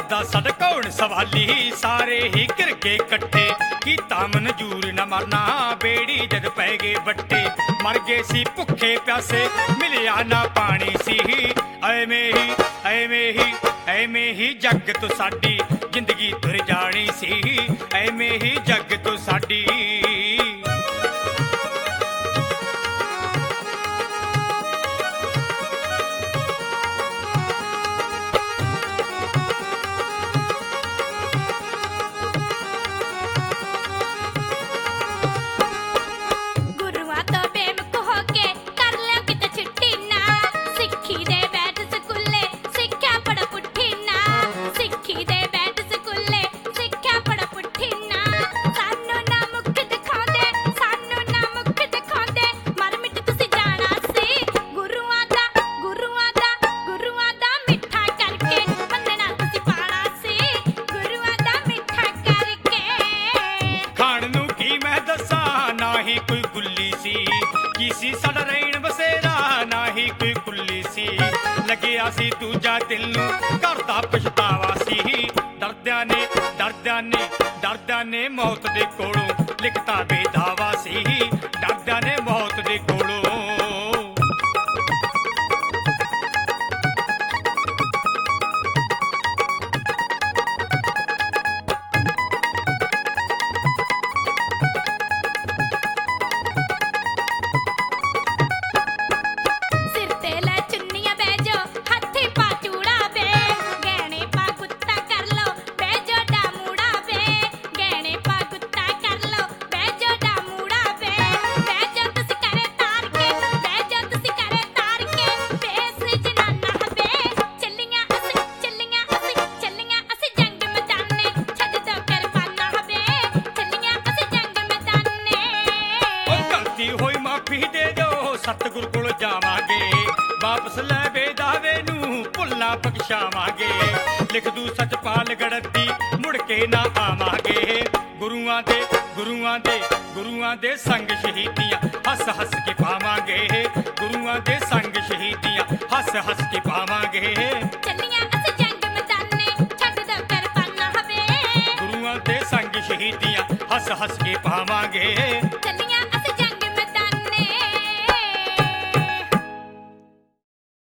ਕਰਦਾ ਸਦਕੌਣ ਸਵਾਲੀ ਸਾਰੇ ਹੀ ਘਿਰ ਕੇ ਇਕੱਠੇ ਕੀਤਾ ਮਨਜੂਰ ਨਾ ਮਰਨਾ ਬੇੜੀ ਜਦ ਪੈ ਗਏ ਵੱਟੇ ਮਰ ਗਏ ਸੀ ਭੁੱਖੇ ਪਿਆਸੇ ਮਿਲਿਆ ਨਾ ਪਾਣੀ ਸੀ ਐਵੇਂ ਹੀ ਜੱਗ ਤੋਂ ਸਾਡੀ ਜ਼ਿੰਦਗੀ ਤੁਰ ਜਾਣੀ ਸੀ ਐਵੇਂ ਹੀ ਜੱਗ ਤੋਂ ਸਾਡੀ ਕੋਈ ਗੁੱਲੀ ਸੀ ਕੀ ਸਾਡਾ ਰਹਿਣ ਬਸੇਰਾ ਨਾ ਹੀ ਕੋਈ ਕੁੱਲੀ ਸੀ ਲੱਗਿਆ ਸੀ ਦੂਜਾ ਦਿਲ ਨੂੰ ਘਰ ਦਾ ਪਛਤਾਵਾ ਸੀ ਡਰਦਿਆਂ ਨੇ ਮੌਤ ਦੇ ਕੋਲੋਂ ਲਿਖਤਾ ਬੇਦਾਵਾ ਸੀ ਡਰਦਿਆਂ ਨੇ ਮੌਤ ਦੇ ਕੋਲੋਂ ਸਤਿਗੁਰ ਕੋਲ ਜਾਵਾਂਗੇ ਵਾਪਸ ਲੈ ਬੇਦਾਵੇ ਨੂੰ ਭੁੱਲਾਂ ਬਖਸ਼ਾਵਾਂਗੇ ਲਿਖ ਦੂ ਸੱਚ ਪਾਲ ਗੜਤੀ ਮੁੜ ਕੇ ਨਾ ਆਵਾਂਗੇ ਗੁਰੂਆਂ ਦੇ ਸੰਗ ਸ਼ਹੀਦੀਆਂ ਹੱਸ ਹੱਸ ਕੇ ਪਾਵਾਂਗੇ ਗੁਰੂਆਂ ਦੇ ਸੰਗ ਸ਼ਹੀਦੀਆਂ ਹੱਸ ਹੱਸ ਕੇ ਪਾਵਾਂਗੇ ਚੱਲੀਆਂ ਅਸੀਂ ਜੰਗ ਮੈਦਾਨੇ ਛੱਡ ਦੋ ਕਰ ਪਾਨਾ ਹਵੇ ਗੁਰੂਆਂ ਦੇ ਸੰਗ ਸ਼ਹੀਦੀਆਂ ਹੱਸ ਹੱਸ ਕੇ ਪਾਵਾਂਗੇ ਚੱਲੀਆਂ